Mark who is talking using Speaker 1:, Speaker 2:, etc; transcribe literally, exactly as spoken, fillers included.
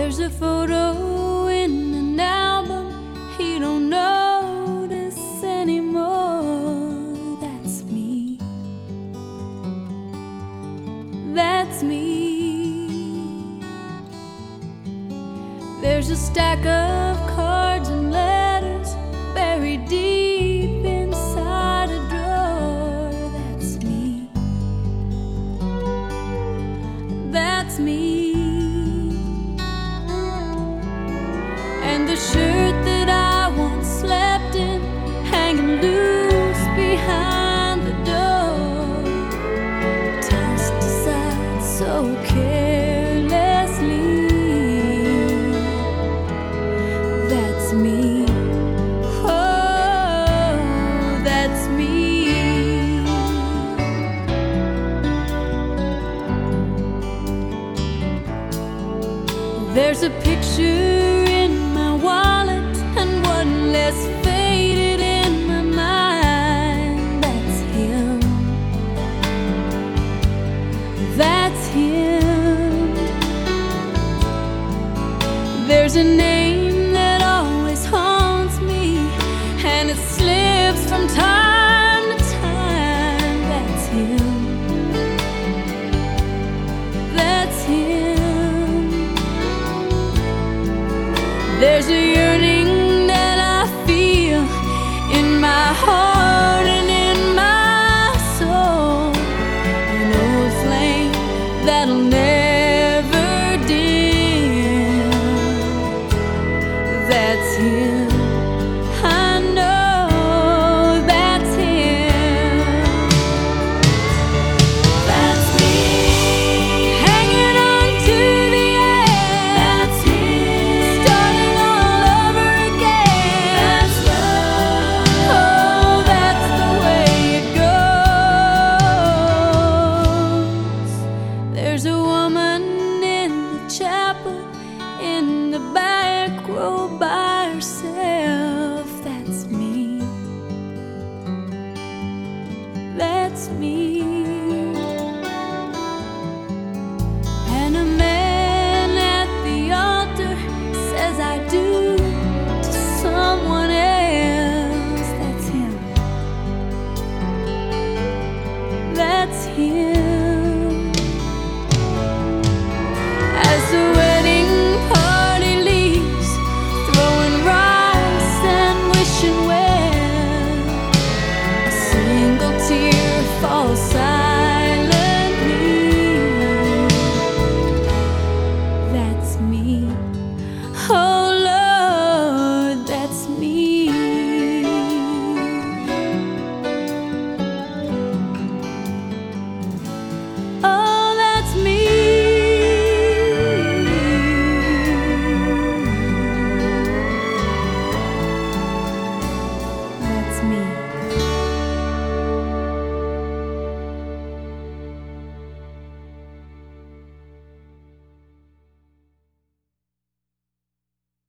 Speaker 1: There's a photo in an album he don't notice anymore. That's me. That's me. There's a stack of cards and letters buried deep inside a drawer. That's me. That's me. And the shirt that I once slept in, hanging loose behind the door, tossed aside so carelessly. That's me. Oh, that's me. There's a picture wallet and one less faded in my mind. That's him. That's him. There's a name that always haunts me, and it slips from time to time. That's him. That's him. There's a yearning that I feel in my heart and in my soul, an old flame that'll never dim. That's him. I know that's him. That's me, hanging on to the end. That's him, starting all over again. That's love. Oh, that's the way it goes. There's a woman in the chapel in the back row by herself. That's me. That's me. And a man at the altar says I do to someone else. That's him. That's him. As the wedding party leaves, throwing rice and wishing well, a single tear falls